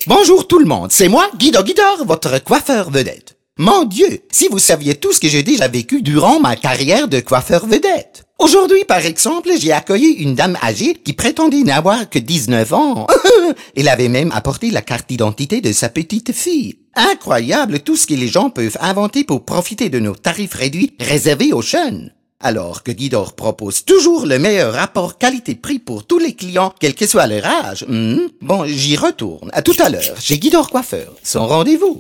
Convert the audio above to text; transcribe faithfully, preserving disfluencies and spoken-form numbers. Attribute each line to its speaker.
Speaker 1: Bonjour tout le monde, c'est moi, Guido Guidor, votre coiffeur vedette. Mon Dieu, si vous saviez tout ce que j'ai déjà vécu durant ma carrière de coiffeur vedette. Aujourd'hui, par exemple, j'ai accueilli une dame âgée qui prétendait n'avoir que dix-neuf ans. Elle avait même apporté la carte d'identité de sa petite fille. Incroyable tout ce que les gens peuvent inventer pour profiter de nos tarifs réduits réservés aux jeunes. Alors que Guidor propose toujours le meilleur rapport qualité-prix pour tous les clients, quel que soit leur âge. Hmm, bon, j'y retourne. À tout à l'heure, chez Guidor Coiffeur. Son rendez-vous.